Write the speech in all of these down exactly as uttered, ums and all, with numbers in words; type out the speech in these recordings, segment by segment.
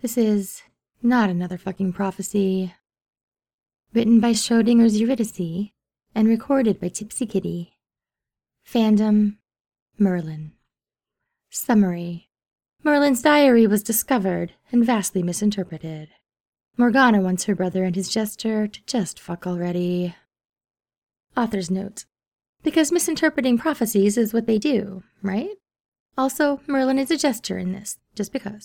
This is not another fucking prophecy. Written by Schrodinger's Eurydice and recorded by Tipsy Kitty. Fandom, Merlin. Summary. Merlin's diary was discovered and vastly misinterpreted. Morgana wants her brother and his jester to just fuck already. Author's note. Because misinterpreting prophecies is what they do, right? Also, Merlin is a jester in this, just because.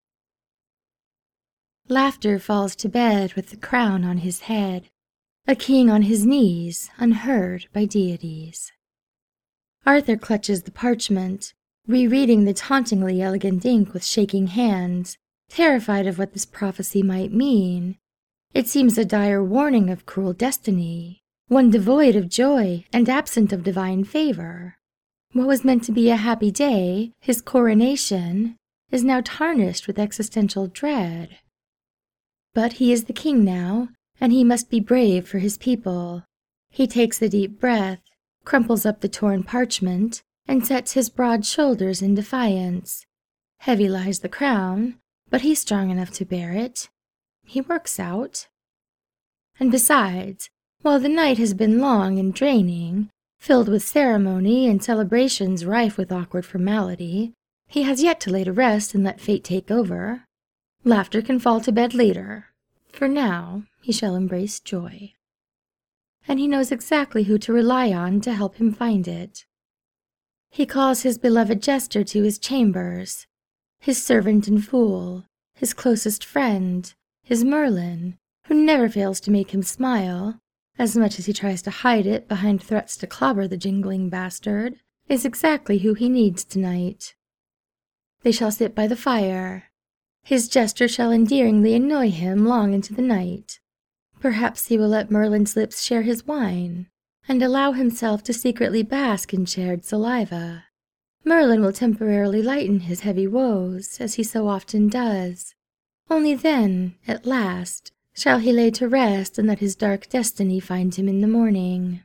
Laughter falls to bed with the crown on his head, a king on his knees, unheard by deities. Arthur clutches the parchment, rereading the tauntingly elegant ink with shaking hands, terrified of what this prophecy might mean. It seems a dire warning of cruel destiny, one devoid of joy and absent of divine favor. What was meant to be a happy day, his coronation, is now tarnished with existential dread. But he is the king now, and he must be brave for his people. He takes a deep breath, crumples up the torn parchment, and sets his broad shoulders in defiance. Heavy lies the crown, but he's strong enough to bear it. He works out. And besides, while the night has been long and draining, filled with ceremony and celebrations rife with awkward formality, he has yet to lay to rest and let fate take over. Laughter can fall to bed later. For now, he shall embrace joy. And he knows exactly who to rely on to help him find it. He calls his beloved jester to his chambers, his servant and fool, his closest friend, his Merlin, who never fails to make him smile, as much as he tries to hide it behind threats to clobber the jingling bastard, is exactly who he needs tonight. They shall sit by the fire. His jester shall endearingly annoy him long into the night. Perhaps he will let Merlin's lips share his wine, and allow himself to secretly bask in shared saliva. Merlin will temporarily lighten his heavy woes, as he so often does. Only then, at last, shall he lay to rest and let his dark destiny find him in the morning.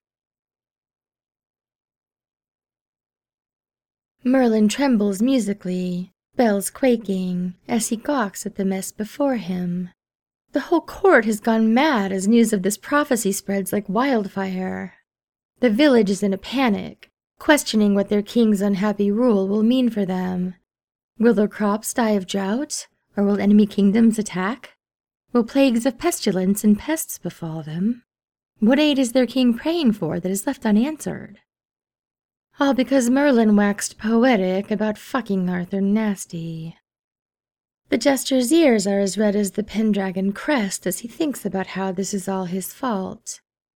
Merlin trembles musically, bells quaking, as he gawks at the mess before him. The whole court has gone mad as news of this prophecy spreads like wildfire. The village is in a panic, questioning what their king's unhappy rule will mean for them. Will their crops die of drought, or will enemy kingdoms attack? Will plagues of pestilence and pests befall them? What aid is their king praying for that is left unanswered? All because Merlin waxed poetic about fucking Arthur nasty. The jester's ears are as red as the Pendragon crest as he thinks about how this is all his fault.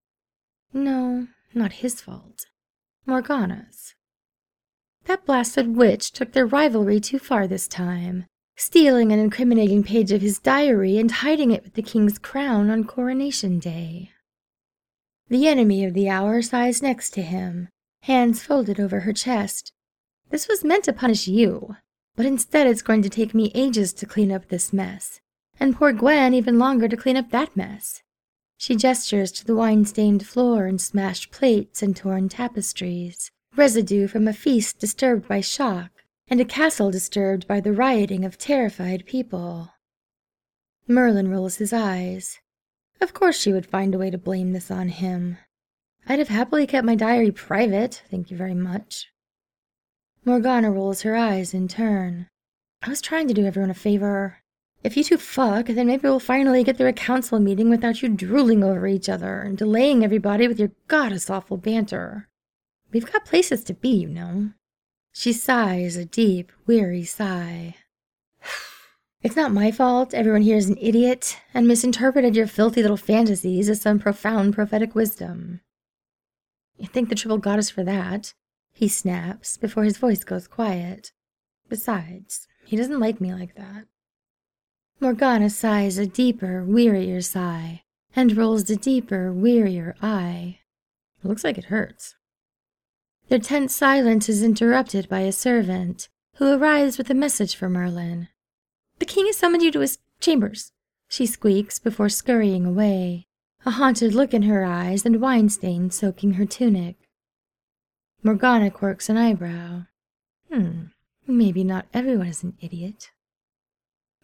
No, not his fault. Morgana's. That blasted witch took their rivalry too far this time, stealing an incriminating page of his diary and hiding it with the king's crown on coronation day. The enemy of the hour sighs next to him, hands folded over her chest. This was meant to punish you, but instead it's going to take me ages to clean up this mess, and poor Gwen even longer to clean up that mess. She gestures to the wine-stained floor and smashed plates and torn tapestries, residue from a feast disturbed by shock, and a castle disturbed by the rioting of terrified people. Merlin rolls his eyes. Of course she would find a way to blame this on him. I'd have happily kept my diary private, thank you very much. Morgana rolls her eyes in turn. I was trying to do everyone a favor. If you two fuck, then maybe we'll finally get through a council meeting without you drooling over each other and delaying everybody with your goddess-awful banter. We've got places to be, you know. She sighs a deep, weary sigh. It's not my fault everyone here is an idiot and misinterpreted your filthy little fantasies as some profound prophetic wisdom. You thank the triple goddess for that, he snaps before his voice goes quiet. Besides, he doesn't like me like that. Morgana sighs a deeper, wearier sigh, and rolls a deeper, wearier eye. It looks like it hurts. Their tense silence is interrupted by a servant, who arrives with a message for Merlin. The king has summoned you to his chambers, she squeaks before scurrying away, a haunted look in her eyes and wine stains soaking her tunic. Morgana quirks an eyebrow. Hmm, maybe not everyone is an idiot.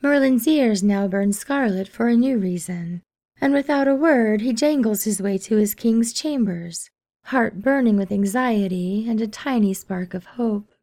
Merlin's ears now burn scarlet for a new reason, and without a word he jangles his way to his king's chambers, heart burning with anxiety and a tiny spark of hope.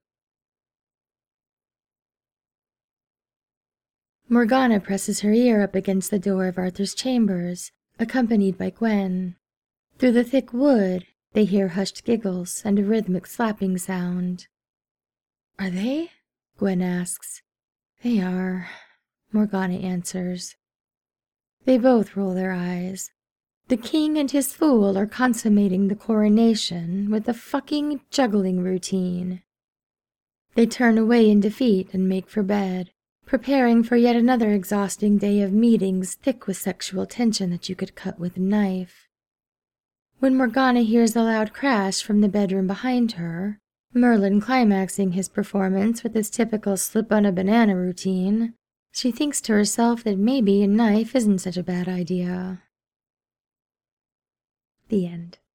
Morgana presses her ear up against the door of Arthur's chambers, accompanied by Gwen. Through the thick wood, they hear hushed giggles and a rhythmic slapping sound. "Are they?" Gwen asks. "They are," Morgana answers. They both roll their eyes. The king and his fool are consummating the coronation with a fucking juggling routine. They turn away in defeat and make for bed, preparing for yet another exhausting day of meetings thick with sexual tension that you could cut with a knife. When Morgana hears a loud crash from the bedroom behind her, Merlin climaxing his performance with his typical slip-on-a-banana routine, she thinks to herself that maybe a knife isn't such a bad idea. The end.